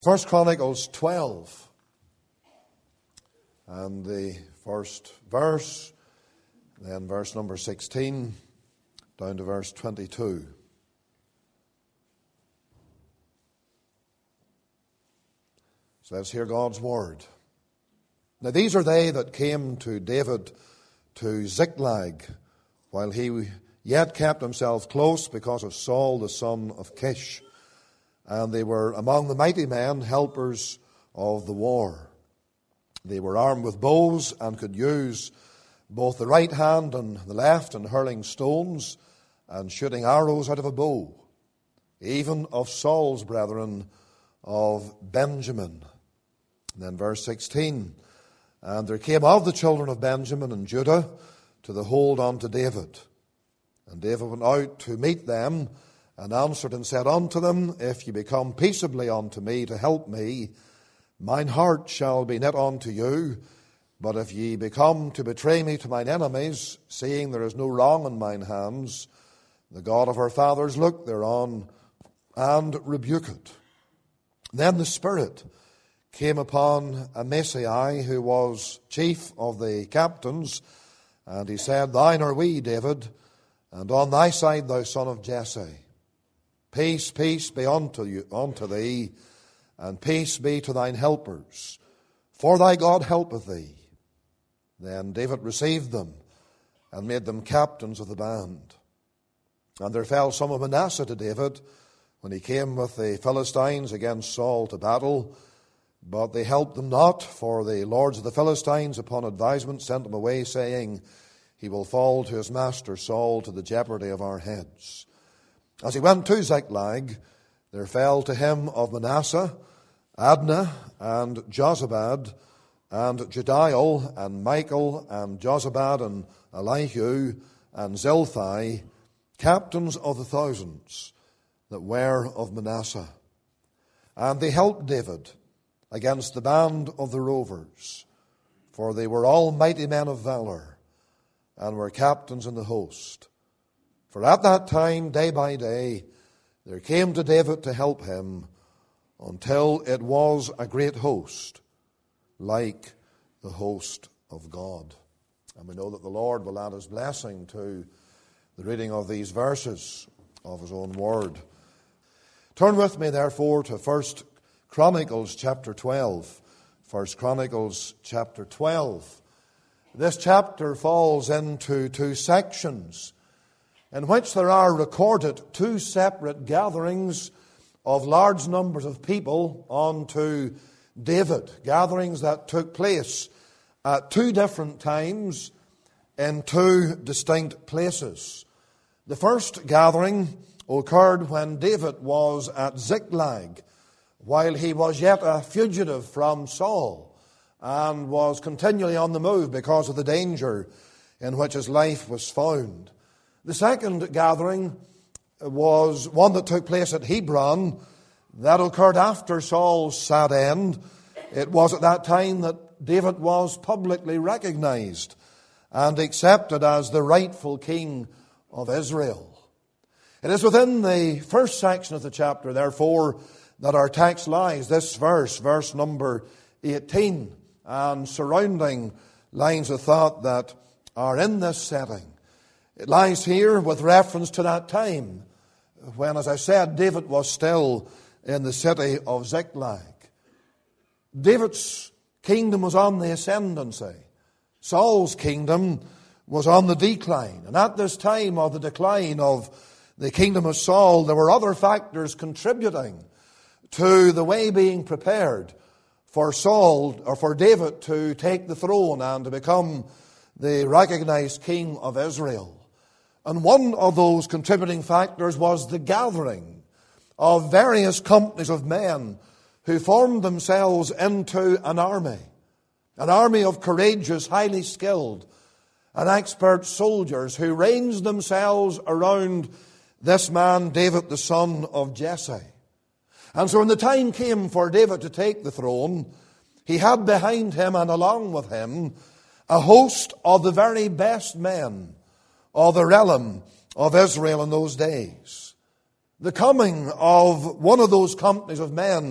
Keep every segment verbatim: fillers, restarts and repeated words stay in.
First Chronicles twelve, and the first verse, then verse number sixteen, down to verse twenty-two. So let's hear God's word. Now these are they that came to David to Ziklag, while he yet kept himself close because of Saul the son of Kish. And they were among the mighty men, helpers of the war. They were armed with bows and could use both the right hand and the left in hurling stones and shooting arrows out of a bow, even of Saul's brethren of Benjamin. And then verse sixteen, and there came of the children of Benjamin and Judah to the hold unto David. And David went out to meet them, and answered and said unto them, If ye become peaceably unto me to help me, mine heart shall be knit unto you. But if ye become to betray me to mine enemies, seeing there is no wrong in mine hands, the God of our fathers look thereon and rebuke it. Then the Spirit came upon Amasai, who was chief of the captains, and he said, Thine are we, David, and on thy side, thou son of Jesse. Peace, peace be unto you, unto thee, and peace be to thine helpers, for thy God helpeth thee. Then David received them, and made them captains of the band. And there fell some of Manasseh to David, when he came with the Philistines against Saul to battle, but they helped them not, for the lords of the Philistines upon advisement sent him away, saying, He will fall to his master Saul to the jeopardy of our heads. As he went to Ziklag, there fell to him of Manasseh Adnah and Jozabad and Jediel and Michael and Jozabad and Elihu and Zilthai, captains of the thousands that were of Manasseh. And they helped David against the band of the rovers, for they were all mighty men of valor, and were captains in the host. For at that time, day by day, there came to David to help him, until it was a great host, like the host of God. And we know that the Lord will add his blessing to the reading of these verses of his own word. Turn with me, therefore, to First Chronicles chapter twelve. First Chronicles chapter twelve. This chapter falls into two sections, in which there are recorded two separate gatherings of large numbers of people unto David. Gatherings that took place at two different times in two distinct places. The first gathering occurred when David was at Ziklag, while he was yet a fugitive from Saul, and was continually on the move because of the danger in which his life was found. The second gathering was one that took place at Hebron, that occurred after Saul's sad end. It was at that time that David was publicly recognized and accepted as the rightful king of Israel. It is within the first section of the chapter, therefore, that our text lies. This verse, verse number eighteen, and surrounding lines of thought that are in this setting. It lies here with reference to that time when, as I said, David was still in the city of Ziklag. David's kingdom was on the ascendancy. Saul's kingdom was on the decline. And at this time of the decline of the kingdom of Saul, there were other factors contributing to the way being prepared for Saul, or for David, to take the throne and to become the recognized king of Israel. And one of those contributing factors was the gathering of various companies of men who formed themselves into an army. An army of courageous, highly skilled, and expert soldiers who ranged themselves around this man, David, the son of Jesse. And so when the time came for David to take the throne, he had behind him and along with him a host of the very best men of the realm of Israel in those days. The coming of one of those companies of men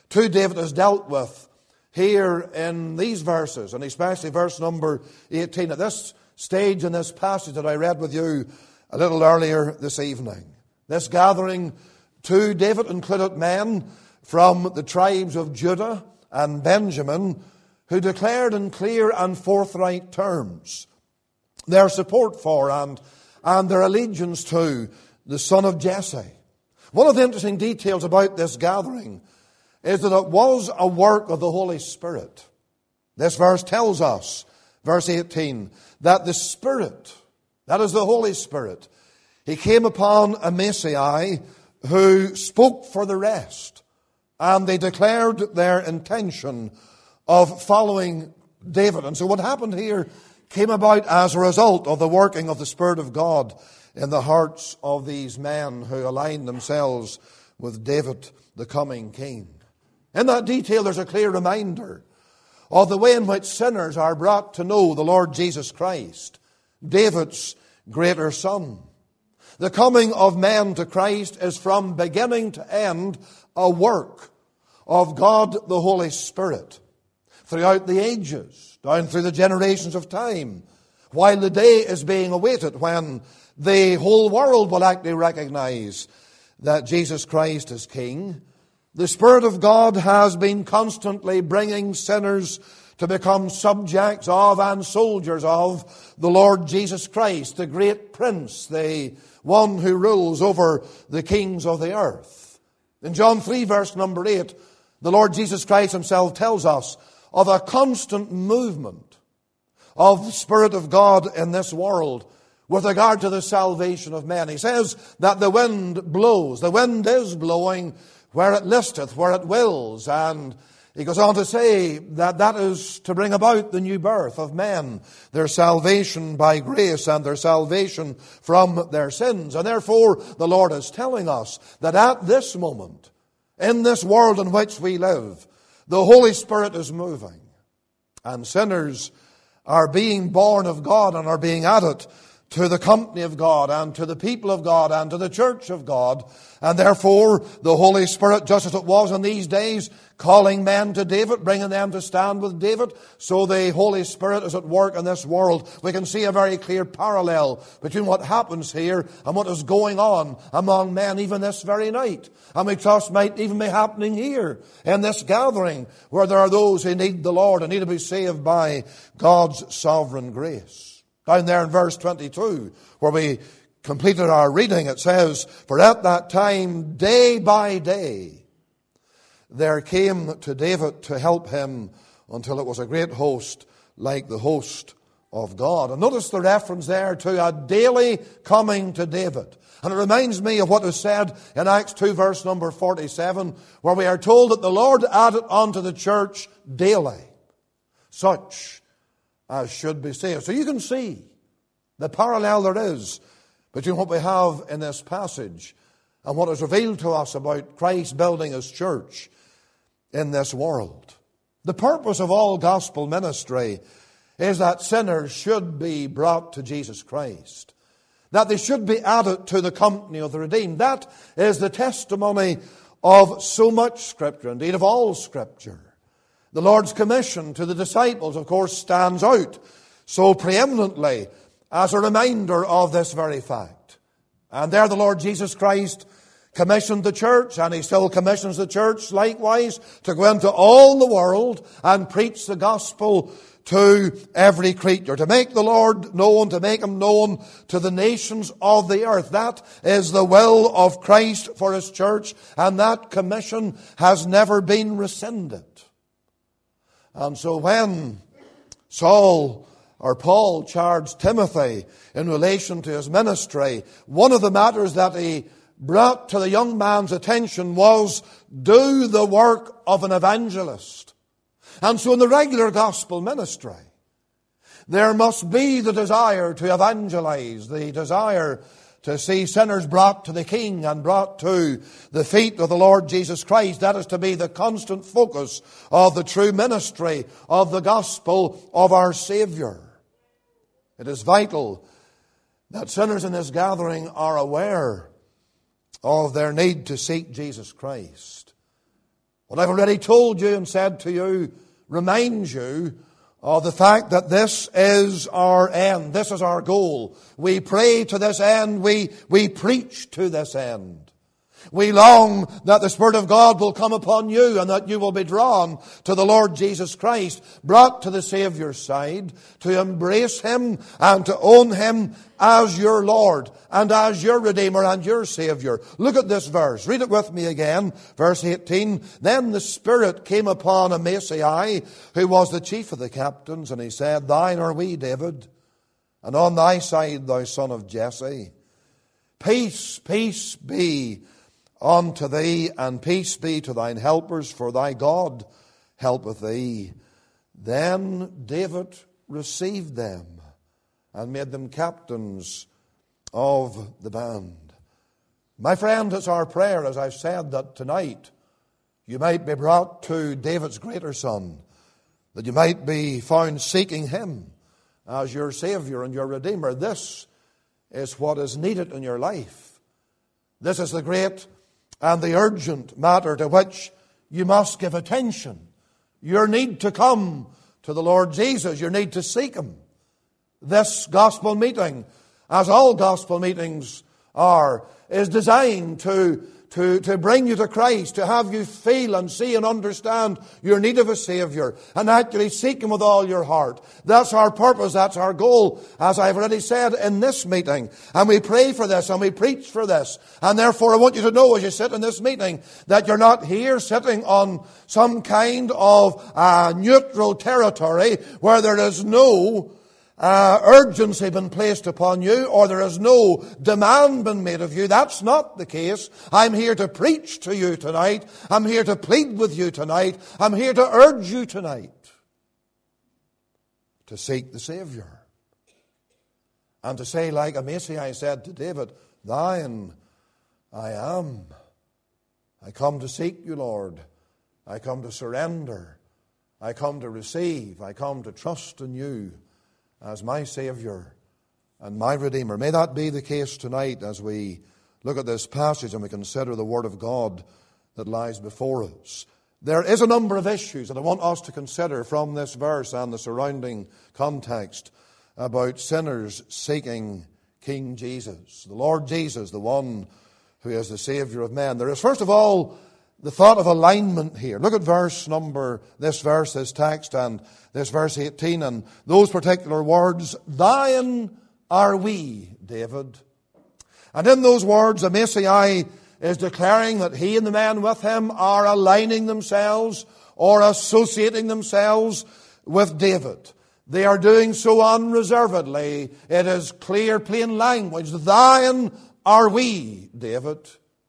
to David is dealt with here in these verses, and especially verse number eighteen, at this stage in this passage that I read with you a little earlier this evening. This gathering to David included men from the tribes of Judah and Benjamin who declared in clear and forthright terms their support for and, and their allegiance to the son of Jesse. One of the interesting details about this gathering is that it was a work of the Holy Spirit. This verse tells us, verse eighteen, that the Spirit, that is the Holy Spirit, He came upon Amasai, who spoke for the rest, and they declared their intention of following David. And so what happened here came about as a result of the working of the Spirit of God in the hearts of these men who aligned themselves with David, the coming king. In that detail, there's a clear reminder of the way in which sinners are brought to know the Lord Jesus Christ, David's greater son. The coming of men to Christ is from beginning to end a work of God the Holy Spirit throughout the ages, down through the generations of time, while the day is being awaited when the whole world will actually recognize that Jesus Christ is King. The Spirit of God has been constantly bringing sinners to become subjects of and soldiers of the Lord Jesus Christ, the great Prince, the one who rules over the kings of the earth. In John three, verse number eight, the Lord Jesus Christ Himself tells us of a constant movement of the Spirit of God in this world with regard to the salvation of men. He says that the wind blows. The wind is blowing where it listeth, where it wills. And he goes on to say that that is to bring about the new birth of men, their salvation by grace and their salvation from their sins. And therefore, the Lord is telling us that at this moment, in this world in which we live, the Holy Spirit is moving. And sinners are being born of God and are being added to the company of God and to the people of God and to the church of God. And therefore, the Holy Spirit, just as it was in these days, calling men to David, bringing them to stand with David, so the Holy Spirit is at work in this world. We can see a very clear parallel between what happens here and what is going on among men even this very night. And we trust might even be happening here in this gathering where there are those who need the Lord and need to be saved by God's sovereign grace. Down there in verse twenty-two, where we completed our reading, it says, "For at that time, day by day, there came to David to help him until it was a great host like the host of God." And notice the reference there to a daily coming to David. And it reminds me of what is said in Acts two, verse number forty-seven, where we are told that the Lord added unto the church daily such as should be saved. So you can see the parallel there is between what we have in this passage and what is revealed to us about Christ building His church in this world. The purpose of all gospel ministry is that sinners should be brought to Jesus Christ, that they should be added to the company of the redeemed. That is the testimony of so much Scripture, indeed of all Scripture. The Lord's commission to the disciples, of course, stands out so preeminently as a reminder of this very fact. And there the Lord Jesus Christ commissioned the church, and He still commissions the church likewise to go into all the world and preach the gospel to every creature, to make the Lord known, to make Him known to the nations of the earth. That is the will of Christ for His church, and that commission has never been rescinded. And so when Saul or Paul charged Timothy in relation to his ministry, one of the matters that he brought to the young man's attention was, do the work of an evangelist. And so in the regular gospel ministry, there must be the desire to evangelize, the desire to see sinners brought to the King and brought to the feet of the Lord Jesus Christ. That is to be the constant focus of the true ministry of the gospel of our Savior. It is vital that sinners in this gathering are aware of their need to seek Jesus Christ. What I've already told you and said to you reminds you of the fact that this is our end. This is our goal. We pray to this end. We, we preach to this end. We long that the Spirit of God will come upon you and that you will be drawn to the Lord Jesus Christ, brought to the Saviour's side, to embrace Him and to own Him as your Lord and as your Redeemer and your Saviour. Look at this verse. Read it with me again. Verse eighteen. Then the Spirit came upon Amasai, who was the chief of the captains, and he said, Thine are we, David, and on thy side, thou son of Jesse. Peace, peace be unto thee, and peace be to thine helpers, for thy God helpeth thee. Then David received them and made them captains of the band. My friend, it's our prayer, as I've said, that tonight you might be brought to David's greater son, that you might be found seeking Him as your Savior and your Redeemer. This is what is needed in your life. This is the great and the urgent matter to which you must give attention. Your need to come to the Lord Jesus. Your need to seek Him. This gospel meeting, as all gospel meetings are, is designed to, to, to bring you to Christ, to have you feel and see and understand your need of a Savior, and actually seek Him with all your heart. That's our purpose, that's our goal, as I've already said in this meeting. And we pray for this and we preach for this. And therefore I want you to know as you sit in this meeting that you're not here sitting on some kind of uh, neutral territory where there is no Uh, urgency been placed upon you, or there is no demand been made of you. That's not the case. I'm here to preach to you tonight. I'm here to plead with you tonight. I'm here to urge you tonight to seek the Savior. And to say, like Amasai said to David, Thine I am. I come to seek you, Lord. I come to surrender. I come to receive. I come to trust in you as my Savior and my Redeemer. May that be the case tonight as we look at this passage and we consider the Word of God that lies before us. There is a number of issues that I want us to consider from this verse and the surrounding context about sinners seeking King Jesus, the Lord Jesus, the one who is the Savior of men. There is, first of all, the thought of alignment here. Look at verse number, this verse, this text, and this verse eighteen, and those particular words, Thine are we, David. And in those words, Amasai is declaring that he and the men with him are aligning themselves or associating themselves with David. They are doing so unreservedly. It is clear, plain language. Thine are we, David.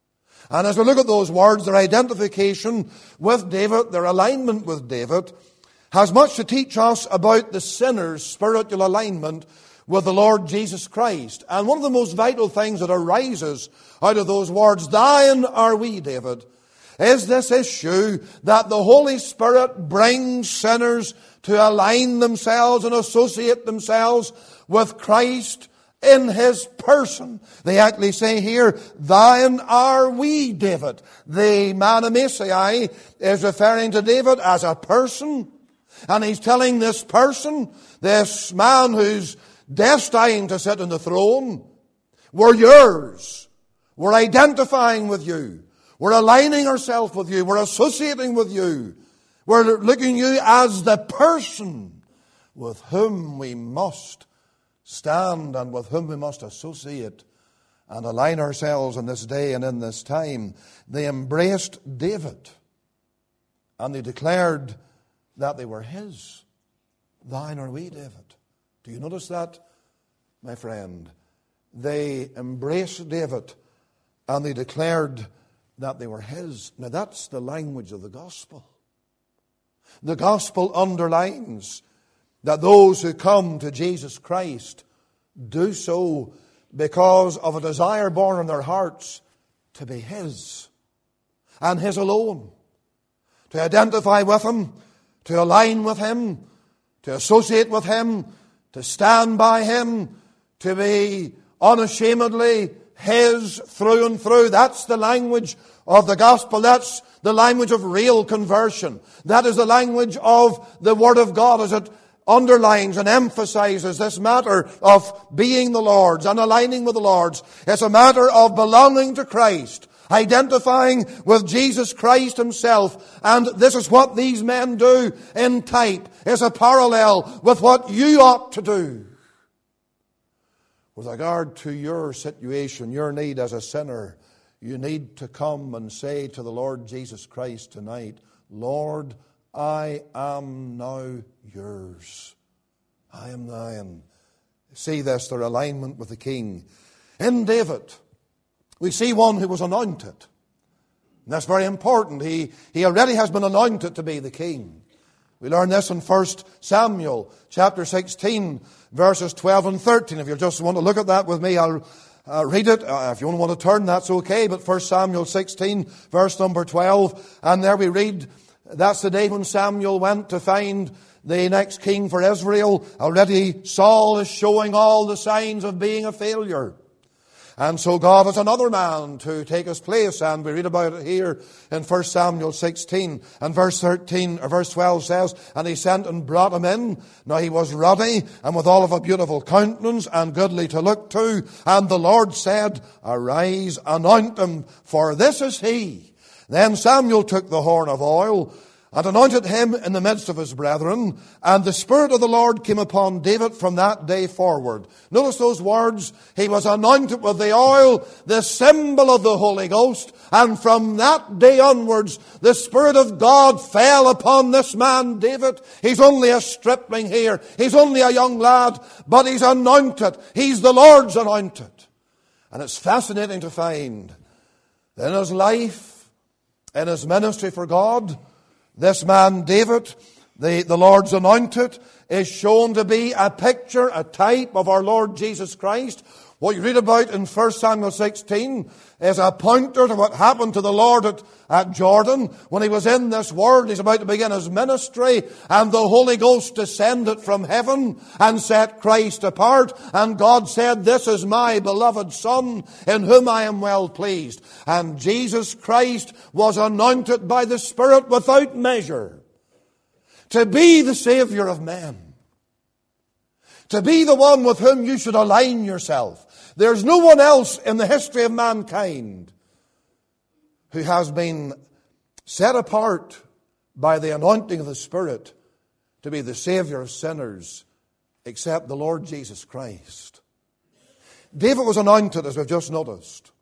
And as we look at those words, their identification with David, their alignment with David, has much to teach us about the sinner's spiritual alignment with the Lord Jesus Christ. And one of the most vital things that arises out of those words, Thine are we, David, is this issue that the Holy Spirit brings sinners to align themselves and associate themselves with Christ in His person. They actually say here, Thine are we, David. The man Amasai is referring to David as a person. And he's telling this person, this man who's destined to sit on the throne, we're yours. We're identifying with you. We're aligning ourselves with you. We're associating with you. We're looking at you as the person with whom we must stand and with whom we must associate and align ourselves in this day and in this time. They embraced David and they declared that they were his. Thine are we, David. Do you notice that, my friend? They embraced David and they declared that they were his. Now that's the language of the gospel. The gospel underlines that those who come to Jesus Christ do so because of a desire born in their hearts to be His and His alone. To identify with Him, to align with Him, to associate with Him, to stand by Him, to be unashamedly His through and through. That's the language of the gospel. That's the language of real conversion. That is the language of the Word of God as it underlines and emphasizes this matter of being the Lord's and aligning with the Lord's. It's a matter of belonging to Christ, identifying with Jesus Christ Himself. And this is what these men do in type. It's a parallel with what you ought to do. With regard to your situation, your need as a sinner, you need to come and say to the Lord Jesus Christ tonight, Lord, I am now yours. I am thine. See this, their alignment with the King. In David, we see one who was anointed. And that's very important. He, he already has been anointed to be the king. We learn this in First Samuel chapter sixteen, verses twelve and thirteen. If you just want to look at that with me, I'll uh, read it. Uh, if you don't want to turn, that's okay. But First Samuel sixteen, verse number twelve. And there we read, that's the day when Samuel went to find the next king for Israel. Already Saul is showing all the signs of being a failure. And so God has another man to take his place, and we read about it here in First Samuel sixteen. And verse thirteen, or verse twelve says, and he sent and brought him in. Now he was ruddy, and with all of a beautiful countenance, and goodly to look to. And the Lord said, arise, anoint him, for this is he. Then Samuel took the horn of oil, and anointed him in the midst of his brethren. And the Spirit of the Lord came upon David from that day forward. Notice those words. He was anointed with the oil, the symbol of the Holy Ghost. And from that day onwards, the Spirit of God fell upon this man, David. He's only a stripling here. He's only a young lad, but he's anointed. He's the Lord's anointed. And it's fascinating to find that in his life, in his ministry for God, this man, David, the, the Lord's anointed, is shown to be a picture, a type of our Lord Jesus Christ. What you read about in First Samuel sixteen is a pointer to what happened to the Lord at, at Jordan. When he was in this world, he's about to begin his ministry, and the Holy Ghost descended from heaven and set Christ apart. And God said, this is my beloved Son, in whom I am well pleased. And Jesus Christ was anointed by the Spirit without measure to be the Savior of men, to be the one with whom you should align yourself. There's no one else in the history of mankind who has been set apart by the anointing of the Spirit to be the Savior of sinners except the Lord Jesus Christ. David was anointed, as we've just noticed.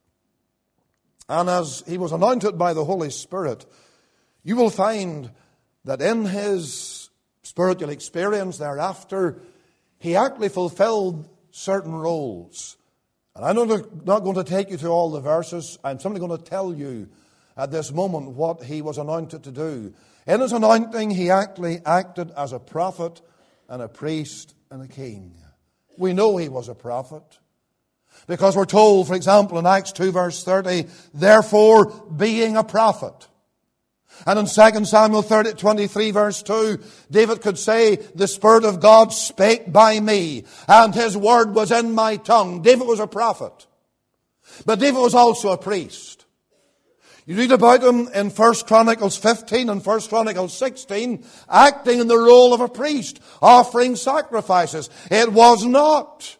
And as he was anointed by the Holy Spirit, you will find that in his spiritual experience thereafter, he actually fulfilled certain roles. And I'm not going to take you through all the verses. I'm simply going to tell you at this moment what he was anointed to do. In his anointing, he actually acted as a prophet and a priest and a king. We know he was a prophet, because we're told, for example, in Acts two verse thirty, therefore being a prophet. And in Second Samuel twenty-three verse two, David could say, the Spirit of God spake by me, and His word was in my tongue. David was a prophet. But David was also a priest. You read about him in First Chronicles fifteen and First Chronicles sixteen, acting in the role of a priest, offering sacrifices. It was not,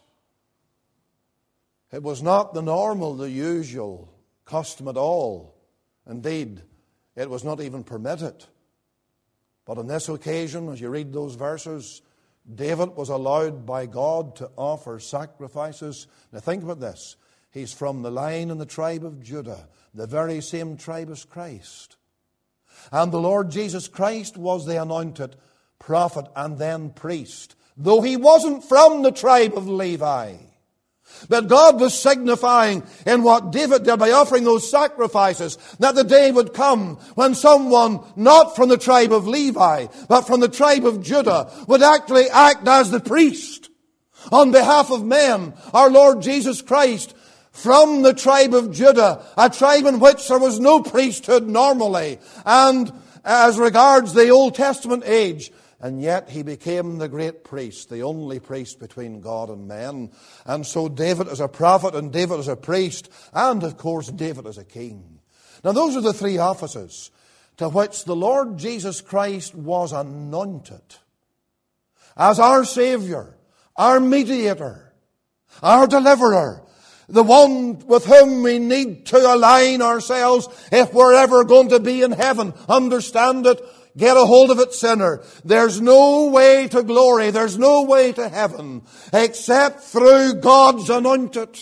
it was not the normal, the usual custom at all. Indeed, it was not even permitted. But on this occasion, as you read those verses, David was allowed by God to offer sacrifices. Now think about this. He's from the line and the tribe of Judah, the very same tribe as Christ. And the Lord Jesus Christ was the anointed prophet and then priest, though he wasn't from the tribe of Levi. But God was signifying in what David did by offering those sacrifices that the day would come when someone not from the tribe of Levi, but from the tribe of Judah, would actually act as the priest on behalf of men. Our Lord Jesus Christ, from the tribe of Judah, a tribe in which there was no priesthood normally, and as regards the Old Testament age, and yet he became the great priest, the only priest between God and men. And so David is a prophet, and David is a priest, and of course David is a king. Now those are the three offices to which the Lord Jesus Christ was anointed as our Savior, our mediator, our deliverer, the one with whom we need to align ourselves if we're ever going to be in heaven. Understand it. Get a hold of it, sinner. There's no way to glory. There's no way to heaven except through God's anointed.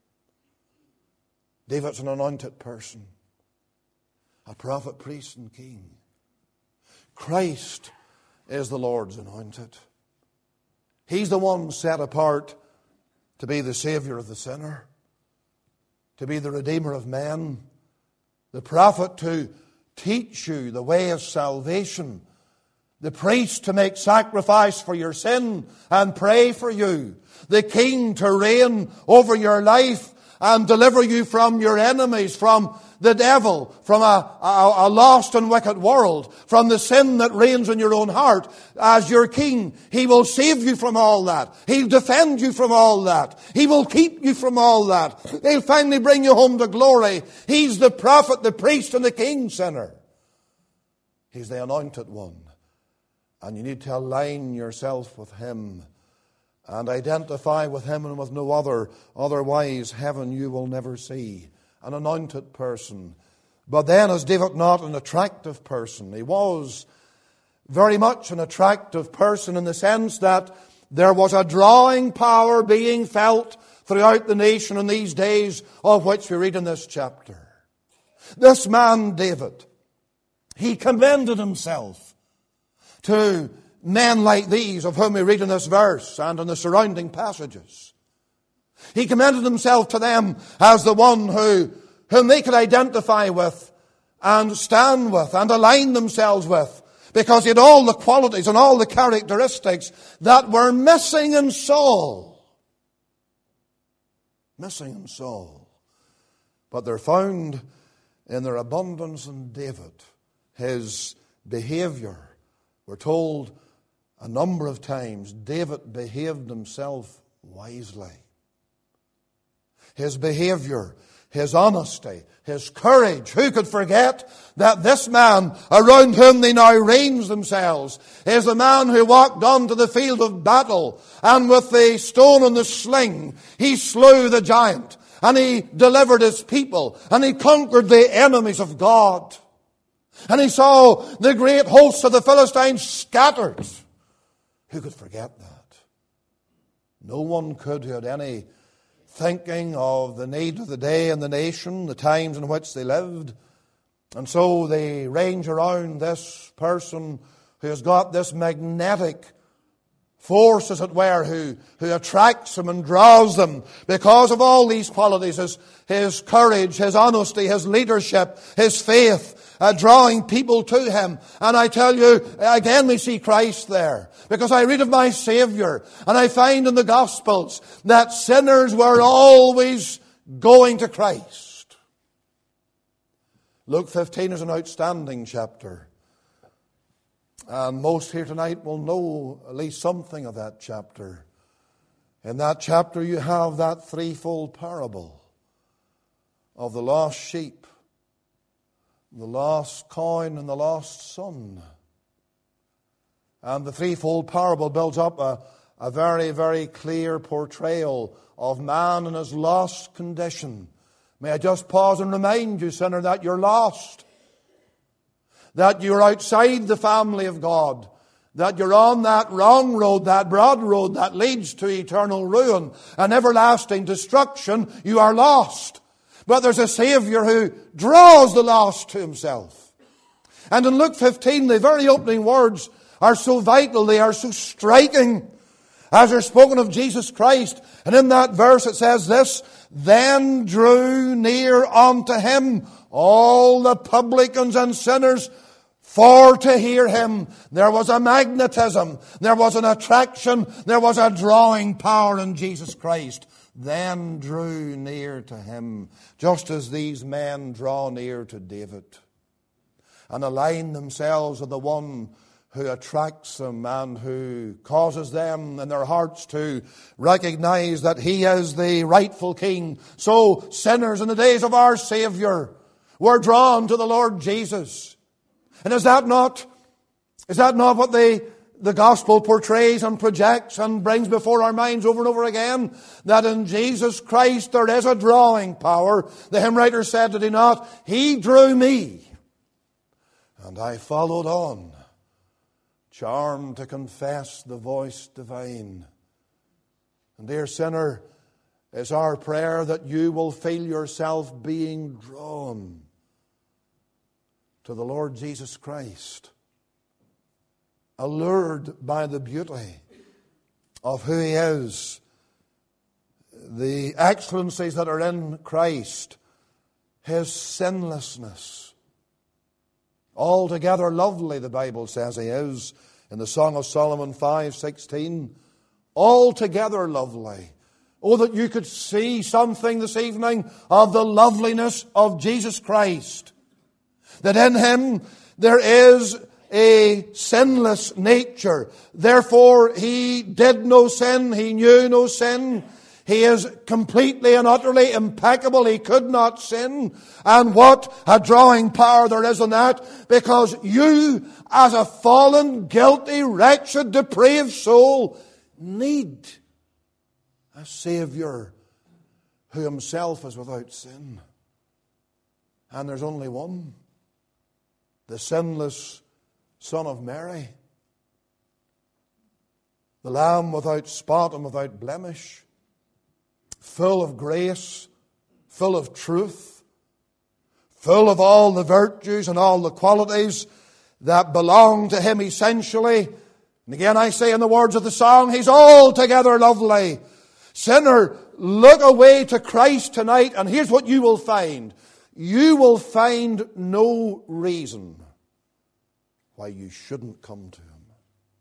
David's an anointed person. A prophet, priest, and king. Christ is the Lord's anointed. He's the one set apart to be the Savior of the sinner, to be the Redeemer of men, the prophet to teach you the way of salvation, the priest to make sacrifice for your sin and pray for you, the king to reign over your life and deliver you from your enemies, from the devil, from a, a, a lost and wicked world, from the sin that reigns in your own heart. As your king, he will save you from all that. He'll defend you from all that. He will keep you from all that. He'll finally bring you home to glory. He's the prophet, the priest, and the king, sinner. He's the anointed one. And you need to align yourself with him and identify with him and with no other. Otherwise, heaven you will never see. An anointed person. But then, is David not an attractive person? He was very much an attractive person in the sense that there was a drawing power being felt throughout the nation in these days of which we read in this chapter. This man, David, he commended himself to men like these of whom we read in this verse and in the surrounding passages. He commended himself to them as the one who, whom they could identify with and stand with and align themselves with, because he had all the qualities and all the characteristics that were missing in Saul. Missing in Saul. But they're found in their abundance in David. His behavior. We're told a number of times David behaved himself wisely. His behavior, his honesty, his courage. Who could forget that this man around whom they now range themselves is the man who walked onto the field of battle, and with the stone and the sling he slew the giant, and he delivered his people, and he conquered the enemies of God, and he saw the great hosts of the Philistines scattered. Who could forget that? No one could who had any thinking of the need of the day and the nation, the times in which they lived. And so they range around this person who has got this magnetic force, as it were, who, who attracts them and draws them because of all these qualities, his, his courage, his honesty, his leadership, his faith, uh, drawing people to him. And I tell you, again we see Christ there, because I read of my Savior, and I find in the Gospels that sinners were always going to Christ. Luke fifteen is an outstanding chapter. And most here tonight will know at least something of that chapter. In that chapter you have that threefold parable of the lost sheep, the lost coin, and the lost son. And the threefold parable builds up a, a very, very clear portrayal of man in his lost condition. May I just pause and remind you, sinner, that you're lost. That you're outside the family of God. That you're on that wrong road, that broad road that leads to eternal ruin and everlasting destruction. You are lost. But there's a Savior who draws the lost to himself. And in Luke fifteen, the very opening words are so vital, they are so striking, as they're spoken of Jesus Christ. And in that verse it says this: then drew near unto him all the publicans and sinners for to hear him. There was a magnetism, there was an attraction, there was a drawing power in Jesus Christ. Then drew near to him, just as these men draw near to David and align themselves with the one who attracts them and who causes them in their hearts to recognize that he is the rightful king. So sinners in the days of our Savior were drawn to the Lord Jesus. And is that not, is that not what the, the gospel portrays and projects and brings before our minds over and over again? That in Jesus Christ there is a drawing power. The hymn writer said, did he not? He drew me, and I followed on, charmed to confess the voice divine. And dear sinner, it's our prayer that you will feel yourself being drawn to the Lord Jesus Christ, allured by the beauty of who He is, the excellencies that are in Christ, His sinlessness. Altogether lovely, the Bible says He is in the Song of Solomon five sixteen. Altogether lovely. Oh, that you could see something this evening of the loveliness of Jesus Christ. That in Him there is a sinless nature. Therefore, He did no sin. He knew no sin. He is completely and utterly impeccable. He could not sin. And what a drawing power there is in that. Because you, as a fallen, guilty, wretched, depraved soul, need a Savior who Himself is without sin. And there's only one. The sinless Son of Mary. The Lamb without spot and without blemish. Full of grace, full of truth, full of all the virtues and all the qualities that belong to Him essentially. And again I say in the words of the song, He's altogether lovely. Sinner, look away to Christ tonight, and here's what you will find. You will find no reason why you shouldn't come to Him.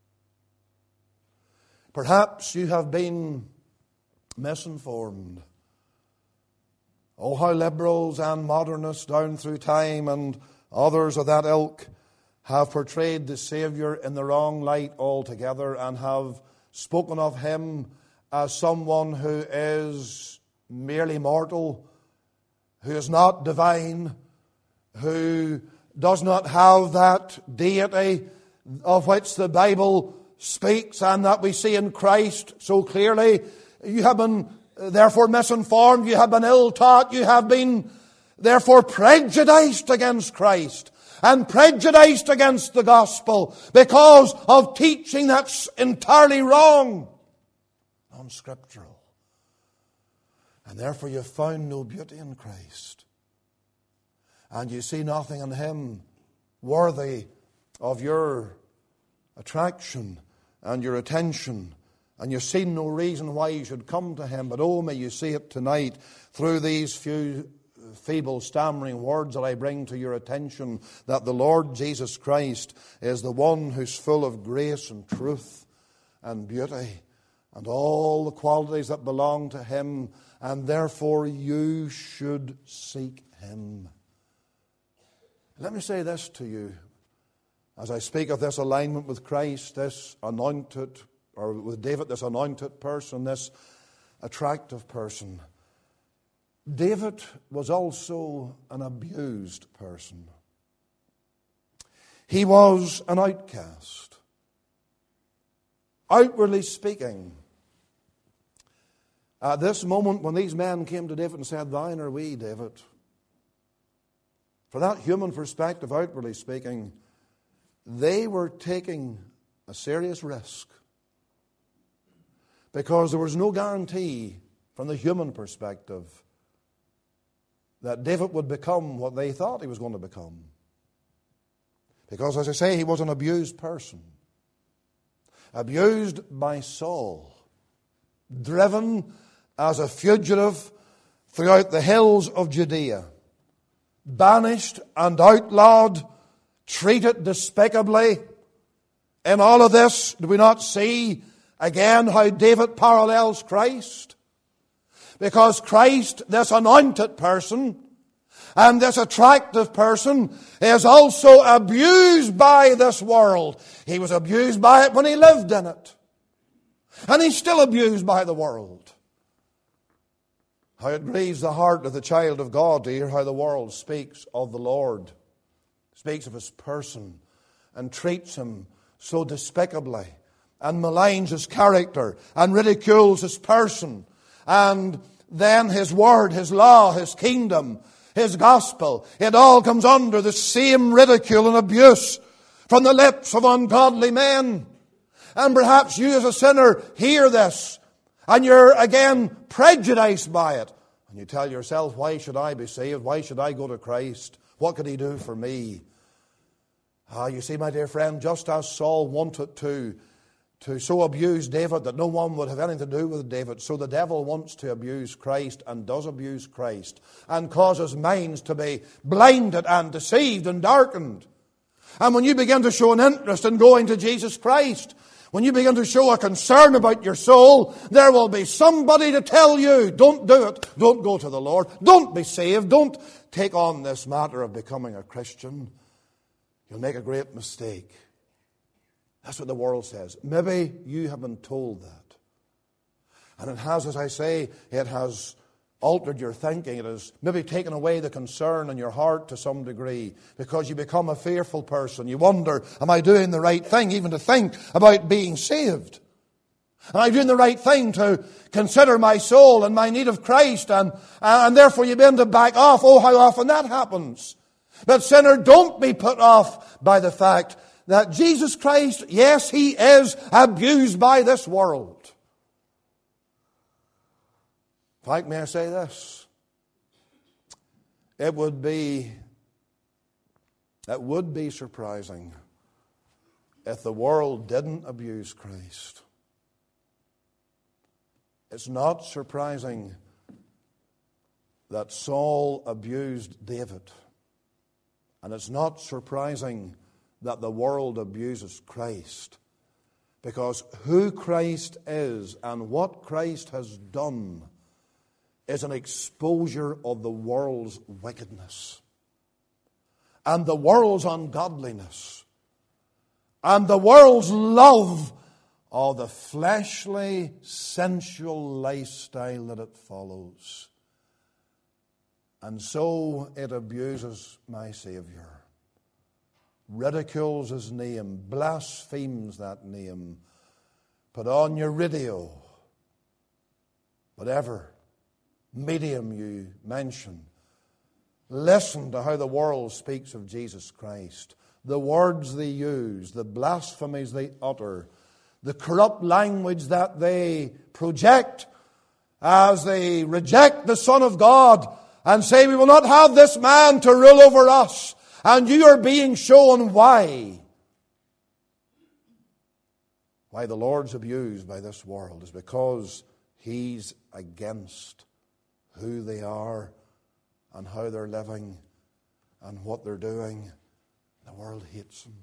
Perhaps you have been misinformed. Oh, how liberals and modernists down through time and others of that ilk have portrayed the Saviour in the wrong light altogether and have spoken of Him as someone who is merely mortal, who is not divine, who does not have that deity of which the Bible speaks and that we see in Christ so clearly. You have been therefore misinformed, you have been ill-taught, you have been therefore prejudiced against Christ and prejudiced against the gospel because of teaching that's entirely wrong, unscriptural. And therefore you have found no beauty in Christ. And you see nothing in Him worthy of your attraction and your attention. And you've seen no reason why you should come to Him. But oh, may you see it tonight through these few feeble, stammering words that I bring to your attention, that the Lord Jesus Christ is the one who's full of grace and truth and beauty and all the qualities that belong to Him. And therefore you should seek Him. Let me say this to you. As I speak of this alignment with Christ, this anointed, or with David, this anointed person, this attractive person. David was also an abused person. He was an outcast. Outwardly speaking, at this moment when these men came to David and said, "Thine are we, David," from that human perspective, outwardly speaking, they were taking a serious risk. Because there was no guarantee from the human perspective that David would become what they thought he was going to become. Because, as I say, he was an abused person. Abused by Saul. Driven as a fugitive throughout the hills of Judea. Banished and outlawed. Treated despicably. In all of this, do we not see again how David parallels Christ? Because Christ, this anointed person, and this attractive person, is also abused by this world. He was abused by it when he lived in it. And he's still abused by the world. How it grieves the heart of the child of God to hear how the world speaks of the Lord, speaks of His person, and treats Him so despicably, and maligns His character, and ridicules His person, and then His word, His law, His kingdom, His gospel. It all comes under the same ridicule and abuse from the lips of ungodly men. And perhaps you as a sinner hear this, and you're again prejudiced by it. And you tell yourself, why should I be saved? Why should I go to Christ? What could He do for me? Ah, you see, my dear friend, just as Saul wanted to, to so abuse David that no one would have anything to do with David, so the devil wants to abuse Christ and does abuse Christ and causes minds to be blinded and deceived and darkened. And when you begin to show an interest in going to Jesus Christ, when you begin to show a concern about your soul, there will be somebody to tell you, don't do it, don't go to the Lord, don't be saved, don't take on this matter of becoming a Christian. You'll make a great mistake. That's what the world says. Maybe you have been told that. And it has, as I say, it has altered your thinking. It has maybe taken away the concern in your heart to some degree, because you become a fearful person. You wonder, am I doing the right thing even to think about being saved? Am I doing the right thing to consider my soul and my need of Christ? And, and therefore you begin to back off. Oh, how often that happens. But sinner, don't be put off by the fact that Jesus Christ, yes, He is abused by this world. In fact, may I say this? It would be, it would be surprising if the world didn't abuse Christ. It's not surprising that Saul abused David. And it's not surprising that the world abuses Christ. Because who Christ is and what Christ has done is an exposure of the world's wickedness and the world's ungodliness and the world's love of the fleshly, sensual lifestyle that it follows. And so it abuses my Savior, ridicules His name, blasphemes that name. Put on your radio, whatever medium you mention. Listen to how the world speaks of Jesus Christ. The words they use, the blasphemies they utter, the corrupt language that they project as they reject the Son of God and say, we will not have this man to rule over us. And you are being shown why. Why the Lord's abused by this world is because He's against who they are and how they're living and what they're doing. The world hates them.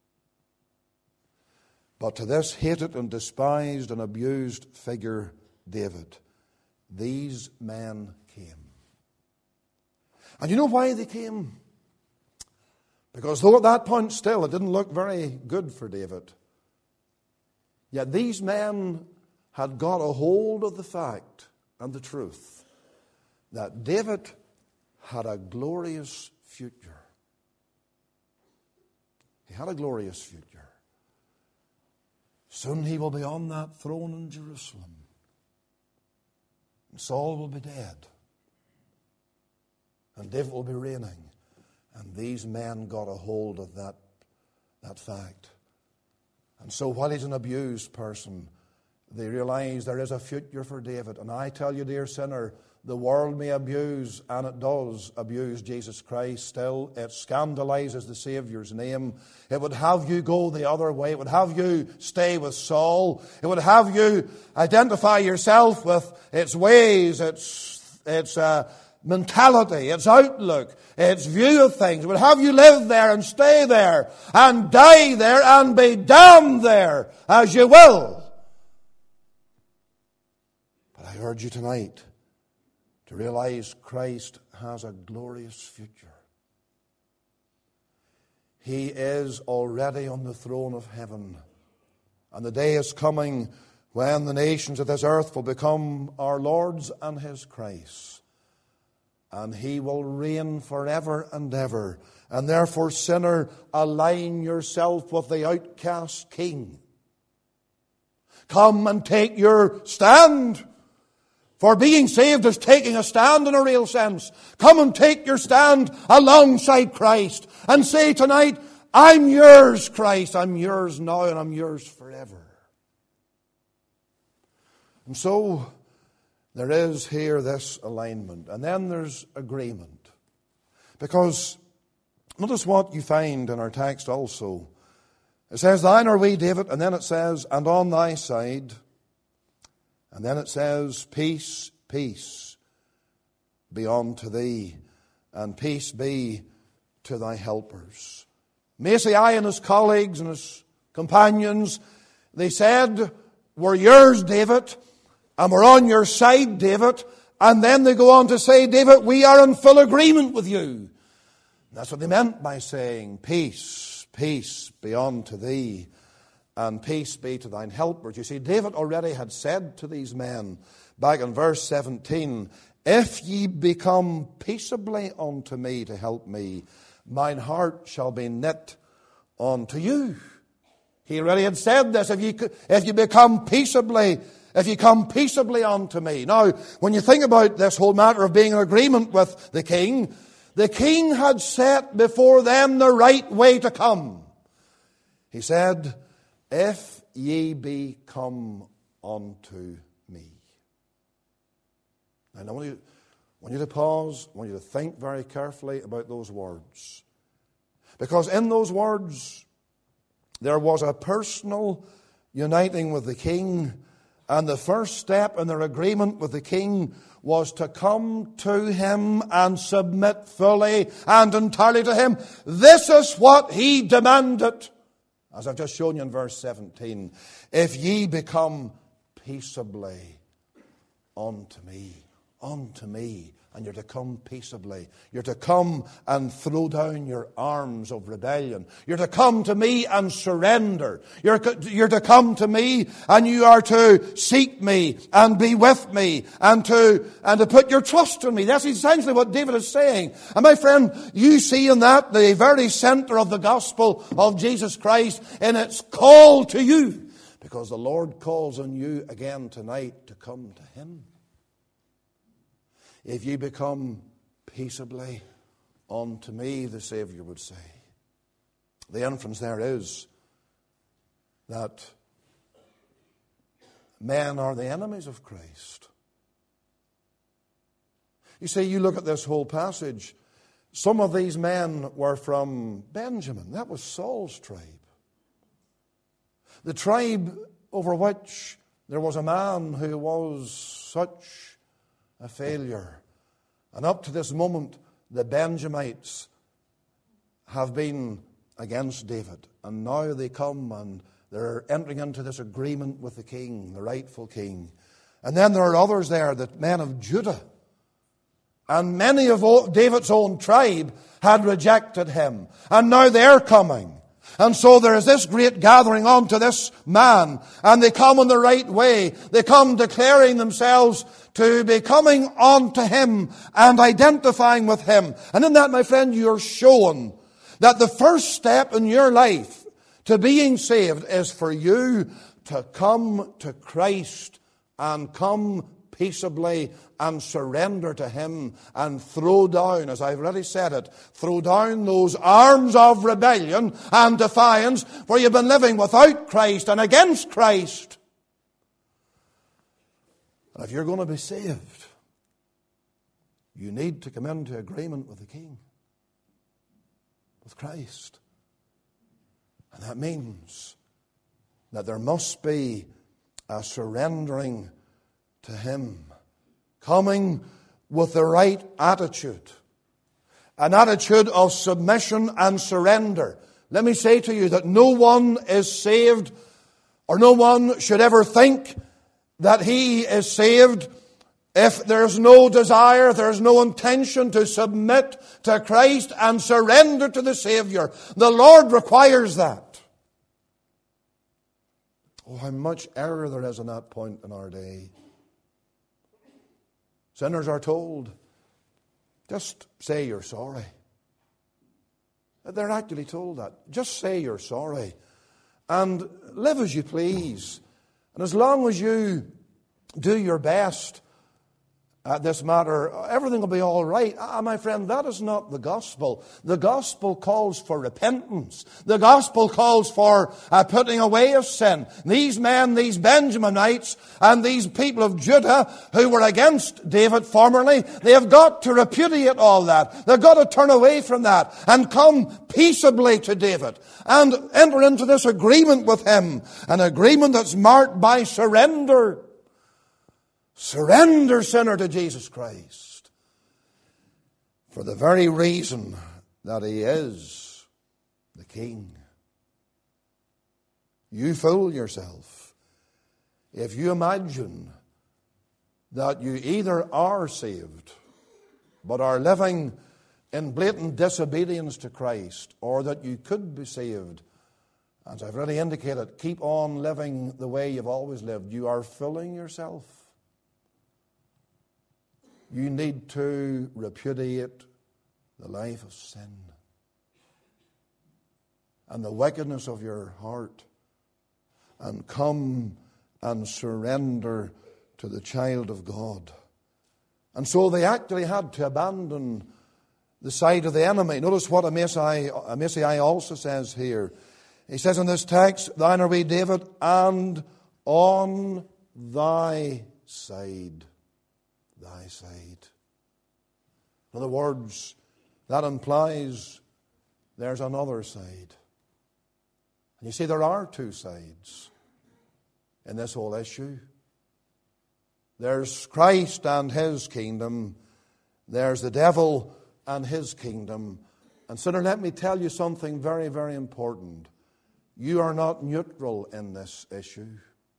But to this hated and despised and abused figure, David, these men came. And you know why they came? Because though at that point still it didn't look very good for David, yet these men had got a hold of the fact and the truth that David had a glorious future. He had a glorious future. Soon he will be on that throne in Jerusalem. And Saul will be dead. And David will be reigning. And these men got a hold of that, that fact. And so while he's an abused person, they realize there is a future for David. And I tell you, dear sinner, the world may abuse, and it does abuse Jesus Christ still. It scandalizes the Savior's name. It would have you go the other way. It would have you stay with Saul. It would have you identify yourself with its ways, its, its uh, mentality, its outlook, its view of things. It would have you live there and stay there and die there and be damned there as you will. But I urge you tonight to realize Christ has a glorious future. He is already on the throne of heaven. And the day is coming when the nations of this earth will become our Lord's and His Christ. And He will reign forever and ever. And therefore, sinner, align yourself with the outcast King. Come and take your stand. For being saved is taking a stand in a real sense. Come and take your stand alongside Christ and say tonight, I'm yours, Christ. I'm yours now and I'm yours forever. And so there is here this alignment. And then there's agreement. Because notice what you find in our text also. It says, thine are we, David, and then it says, and on thy side. And then it says, peace, peace be unto thee, and peace be to thy helpers. Maasai and his colleagues and his companions, they said, we're yours, David, and we're on your side, David. And then they go on to say, David, we are in full agreement with you. That's what they meant by saying, peace, peace be unto thee, and peace be to thine helpers. You see, David already had said to these men, back in verse seventeen, if ye become peaceably unto me to help me, mine heart shall be knit unto you. He already had said this, if you, if you become peaceably, if you come peaceably unto me. Now, when you think about this whole matter of being in agreement with the king, the king had set before them the right way to come. He said, if ye be come unto me. And I want you, I want you to pause, I want you to think very carefully about those words. Because in those words, there was a personal uniting with the king, and the first step in their agreement with the king was to come to him and submit fully and entirely to him. This is what he demanded. As I've just shown you in verse seventeen, if ye become peaceably unto me, unto me, and you're to come peaceably. You're to come and throw down your arms of rebellion. You're to come to me and surrender. You're, you're to come to me and you are to seek me and be with me and to, and to put your trust in me. That's essentially what David is saying. And my friend, you see in that the very center of the gospel of Jesus Christ in its call to you. Because the Lord calls on you again tonight to come to Him. If ye become peaceably unto me, the Savior would say. The inference there is that men are the enemies of Christ. You see, you look at this whole passage, some of these men were from Benjamin. That was Saul's tribe. The tribe over which there was a man who was such a failure. And up to this moment, the Benjamites have been against David. And now they come and they're entering into this agreement with the king, the rightful king. And then there are others there, the men of Judah. And many of David's own tribe had rejected him. And now they're coming. And so there is this great gathering unto this man. And they come in the right way. They come declaring themselves to be coming unto him and identifying with him. And in that, my friend, you're shown that the first step in your life to being saved is for you to come to Christ and come peaceably and surrender to Him and throw down, as I've already said it, throw down those arms of rebellion and defiance where you've been living without Christ and against Christ. And if you're going to be saved, you need to come into agreement with the King, with Christ. And that means that there must be a surrendering to Him, coming with the right attitude, an attitude of submission and surrender. Let me say to you that no one is saved, or no one should ever think that he is saved if there's no desire, there's no intention to submit to Christ and surrender to the Savior. The Lord requires that. Oh, how much error there is on that point in our day. Sinners are told, just say you're sorry. They're actually told that. Just say you're sorry. And live as you please. And as long as you do your best at this matter, everything will be all right. Ah, my friend, that is not the gospel. The gospel calls for repentance. The gospel calls for a putting away of sin. These men, these Benjaminites, and these people of Judah who were against David formerly, they have got to repudiate all that. They've got to turn away from that and come peaceably to David and enter into this agreement with him, an agreement that's marked by surrender. Surrender, sinner, to Jesus Christ for the very reason that He is the King. You fool yourself if you imagine that you either are saved but are living in blatant disobedience to Christ, or that you could be saved. As I've already indicated, keep on living the way you've always lived. You are fooling yourself. You need to repudiate the life of sin and the wickedness of your heart and come and surrender to the child of God. And so they actually had to abandon the side of the enemy. Notice what Amasai, Amasai also says here. He says in this text, "Thine are we, David, and on thy side." Thy side. In other words, that implies there's another side. And you see, there are two sides in this whole issue. There's Christ and His kingdom. There's the devil and his kingdom. And sinner, let me tell you something very, very important. You are not neutral in this issue.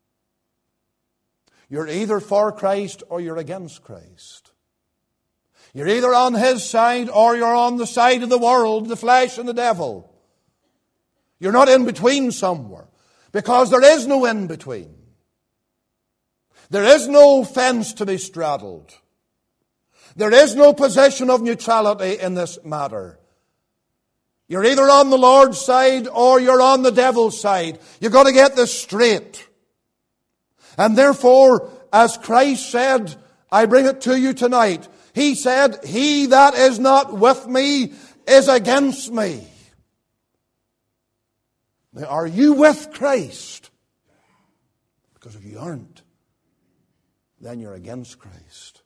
You're either for Christ or you're against Christ. You're either on His side or you're on the side of the world, the flesh and the devil. You're not in between somewhere, because there is no in between. There is no fence to be straddled. There is no position of neutrality in this matter. You're either on the Lord's side or you're on the devil's side. You've got to get this straight. And therefore, as Christ said, I bring it to you tonight. He said, "He that is not with me is against me." Now, are you with Christ? Because if you aren't, then you're against Christ.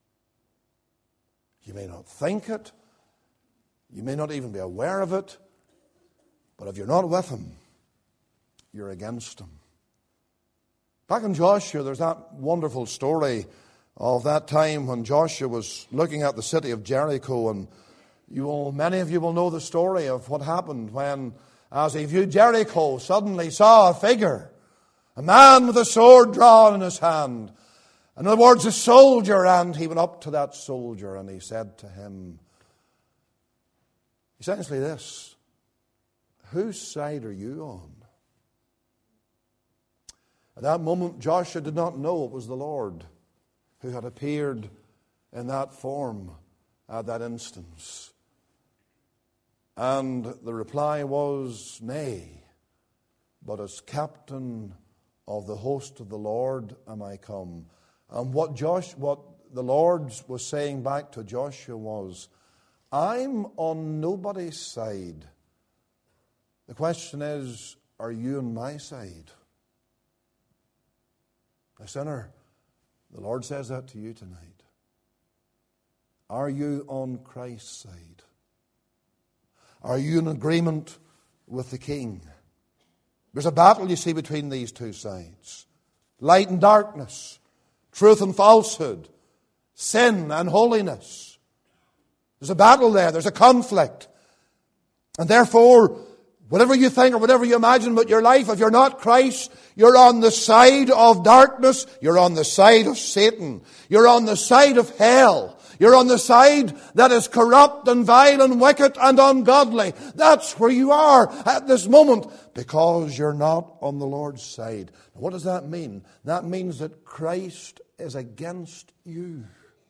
You may not think it. You may not even be aware of it. But if you're not with Him, you're against Him. Back in Joshua, there's that wonderful story of that time when Joshua was looking at the city of Jericho. And you will, many of you will know the story of what happened when, as he viewed Jericho, suddenly saw a figure, a man with a sword drawn in his hand. In other words, a soldier. And he went up to that soldier and he said to him, essentially this: "Whose side are you on?" At that moment, Joshua did not know it was the Lord who had appeared in that form at that instance. And the reply was, "Nay, but as captain of the host of the Lord am I come." And what Josh, what the Lord was saying back to Joshua was, "I'm on nobody's side. The question is, are you on my side?" Now, sinner, the Lord says that to you tonight. Are you on Christ's side? Are you in agreement with the King? There's a battle, you see, between these two sides. Light and darkness, truth and falsehood, sin and holiness. There's a battle there. There's a conflict. And therefore, whatever you think or whatever you imagine about your life, if you're not Christ, you're on the side of darkness. You're on the side of Satan. You're on the side of hell. You're on the side that is corrupt and vile and wicked and ungodly. That's where you are at this moment, because you're not on the Lord's side. What does that mean? That means that Christ is against you.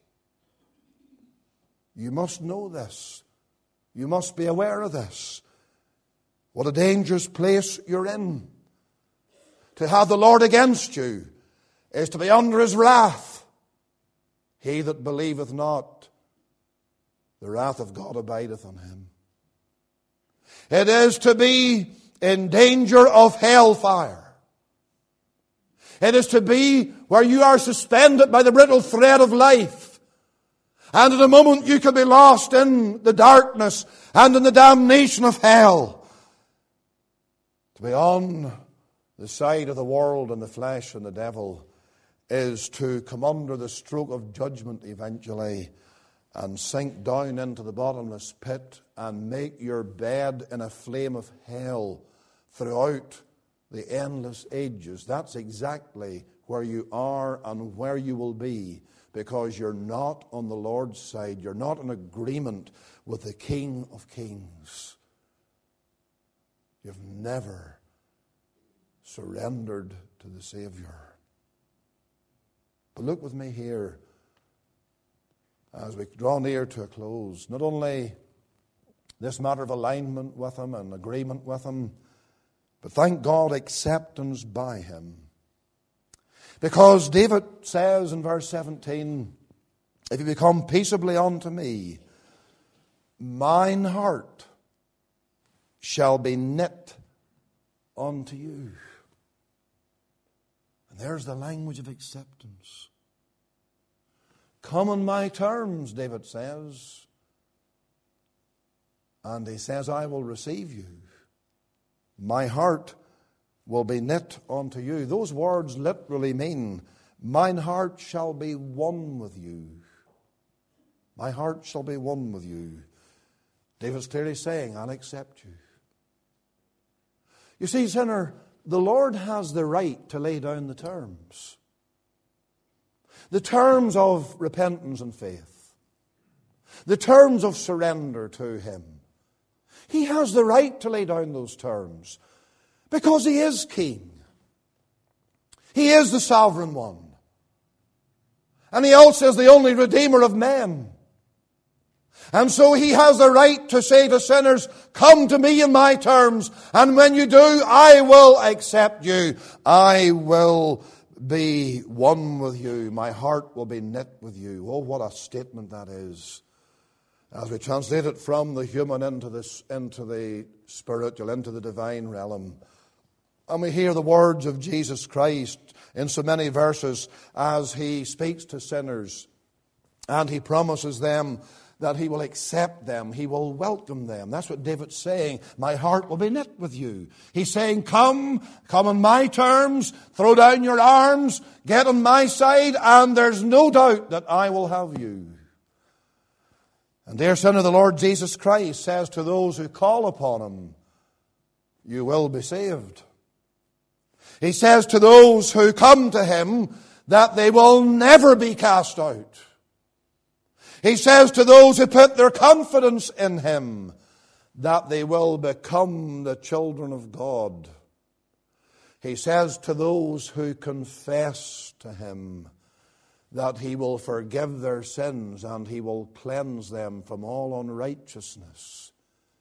You must know this. You must be aware of this. What a dangerous place you're in. To have the Lord against you is to be under His wrath. He that believeth not, the wrath of God abideth on him. It is to be in danger of hellfire. It is to be where you are suspended by the brittle thread of life. And in a moment you can be lost in the darkness and in the damnation of hell. To be on the side of the world and the flesh and the devil is to come under the stroke of judgment eventually and sink down into the bottomless pit and make your bed in a flame of hell throughout the endless ages. That's exactly where you are and where you will be, because you're not on the Lord's side. You're not in agreement with the King of Kings. You've never surrendered to the Savior. But look with me here as we draw near to a close. Not only this matter of alignment with Him and agreement with Him, but thank God, acceptance by Him. Because David says in verse seventeen, if you become peaceably unto me, mine heart shall be knit unto you. And there's the language of acceptance. Come on my terms, David says. And he says, I will receive you. My heart will be knit unto you. Those words literally mean, mine heart shall be one with you. My heart shall be one with you. David's clearly saying, I'll accept you. You see, sinner, the Lord has the right to lay down the terms. The terms of repentance and faith. The terms of surrender to Him. He has the right to lay down those terms because He is King. He is the sovereign one. And He also is the only Redeemer of men. And so He has the right to say to sinners, come to me in my terms, and when you do, I will accept you. I will be one with you. My heart will be knit with you. Oh, what a statement that is. As we translate it from the human into the, into the spiritual, into the divine realm. And we hear the words of Jesus Christ in so many verses as He speaks to sinners. And He promises them that He will accept them. He will welcome them. That's what David's saying. My heart will be knit with you. He's saying, come, come on my terms, throw down your arms, get on my side, and there's no doubt that I will have you. And dear sinner, the Lord Jesus Christ says to those who call upon Him, you will be saved. He says to those who come to Him that they will never be cast out. He says to those who put their confidence in Him that they will become the children of God. He says to those who confess to Him that He will forgive their sins and He will cleanse them from all unrighteousness.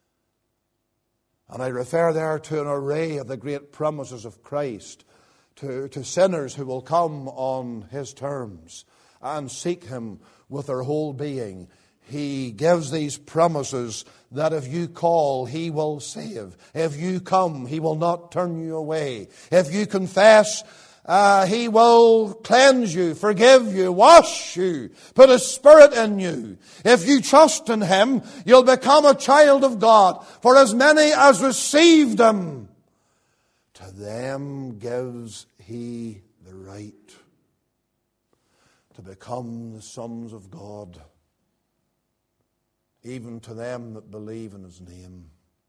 And I refer there to an array of the great promises of Christ to, to sinners who will come on His terms and seek Him with their whole being. He gives these promises that if you call, He will save. If you come, He will not turn you away. If you confess, uh, He will cleanse you, forgive you, wash you, put His Spirit in you. If you trust in Him, you'll become a child of God. For as many as received Him, to them gives He the right to become the sons of God, even to them that believe in His name.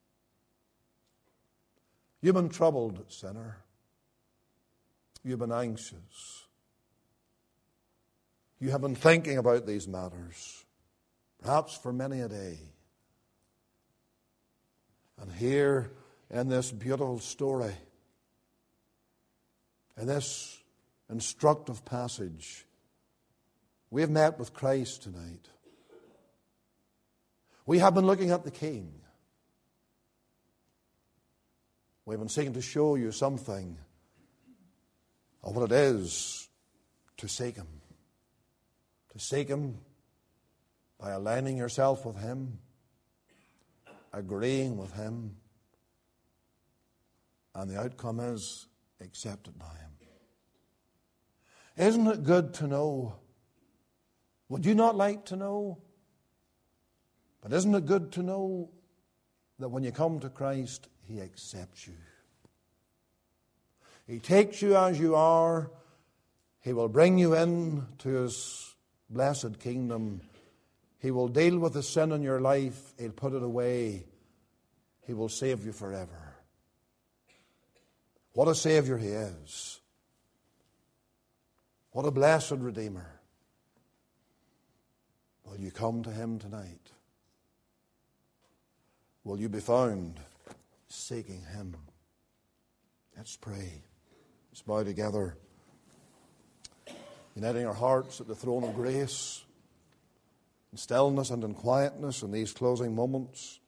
You've been troubled, sinner. You've been anxious. You have been thinking about these matters. perhaps for many a day. And here in this beautiful story, in this instructive passage, we have met with Christ tonight. We have been looking at the King. We've been seeking to show you something of what it is to seek Him. To seek Him by aligning yourself with Him, agreeing with Him, and the outcome is accepted by Him. Isn't it good to know? Would you not like to know? But isn't it good to know that when you come to Christ, He accepts you? He takes you as you are. He will bring you in to His blessed kingdom. He will deal with the sin in your life. He'll put it away. He will save you forever. What a Savior He is. What a blessed Redeemer. Will you come to Him tonight? Will you be found seeking Him? Let's pray. Let's bow together, uniting our hearts at the throne of grace, in stillness and in quietness in these closing moments.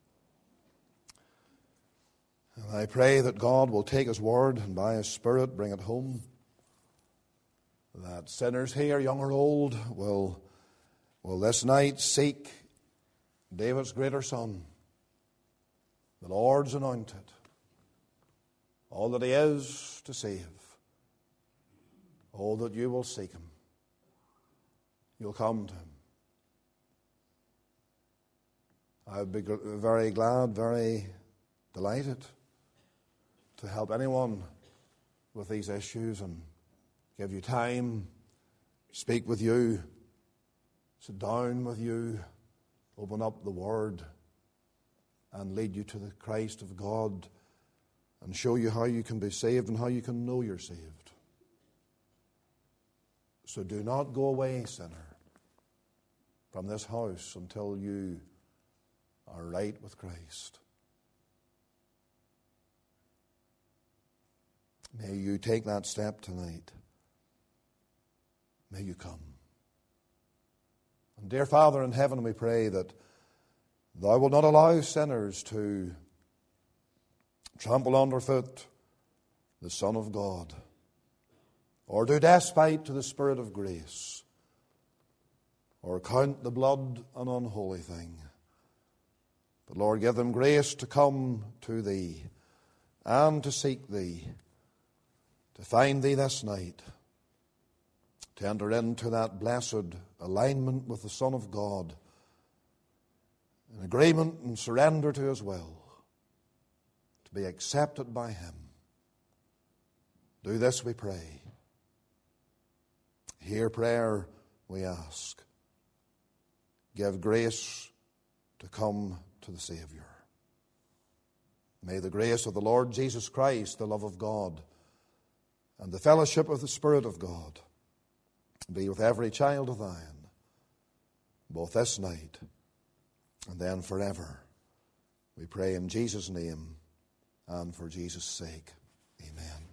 And I pray that God will take His word and by His Spirit bring it home, that sinners here, young or old, will, will this night seek David's greater Son, the Lord's anointed, all that He is to save. Oh, that you will seek Him. You'll come to Him. I would be very glad, very delighted to help anyone with these issues and give you time, speak with you, sit down with you, open up the Word, and lead you to the Christ of God and show you how you can be saved and how you can know you're saved. So do not go away, sinner, from this house until you are right with Christ. May you take that step tonight. May you come. And dear Father in heaven, we pray that Thou wilt not allow sinners to trample underfoot the Son of God, or do despite to the Spirit of grace, or count the blood an unholy thing. But Lord, give them grace to come to Thee and to seek Thee, to find Thee this night, to enter into that blessed alignment with the Son of God, in agreement and surrender to His will, to be accepted by Him. Do this, we pray. Hear prayer, we ask. Give grace to come to the Savior. May the grace of the Lord Jesus Christ, the love of God, and the fellowship of the Spirit of God be with every child of Thine, both this night and then forever. We pray in Jesus' name and for Jesus' sake. Amen.